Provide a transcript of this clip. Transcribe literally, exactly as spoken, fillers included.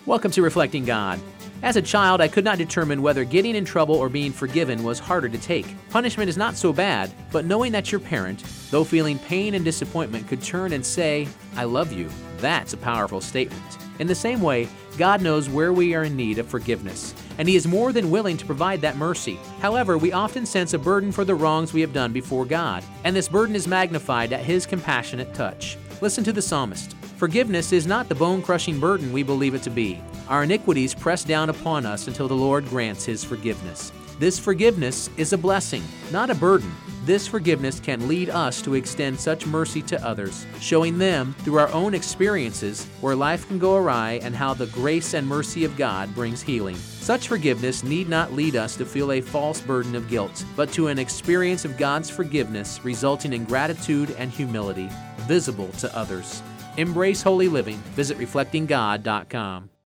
Welcome to Reflecting God. As a child, I could not determine whether getting in trouble or being forgiven was harder to take. Punishment is not so bad, but knowing that your parent, though feeling pain and disappointment, could turn and say, "I love you," that's a powerful statement. In the same way, God knows where we are in need of forgiveness, and He is more than willing to provide that mercy. However, we often sense a burden for the wrongs we have done before God, and this burden is magnified at His compassionate touch. Listen to the psalmist. Forgiveness is not the bone-crushing burden we believe it to be. Our iniquities press down upon us until the Lord grants His forgiveness. This forgiveness is a blessing, not a burden. This forgiveness can lead us to extend such mercy to others, showing them through our own experiences where life can go awry and how the grace and mercy of God brings healing. Such forgiveness need not lead us to feel a false burden of guilt, but to an experience of God's forgiveness resulting in gratitude and humility, visible to others. Embrace holy living. Visit reflecting god dot com.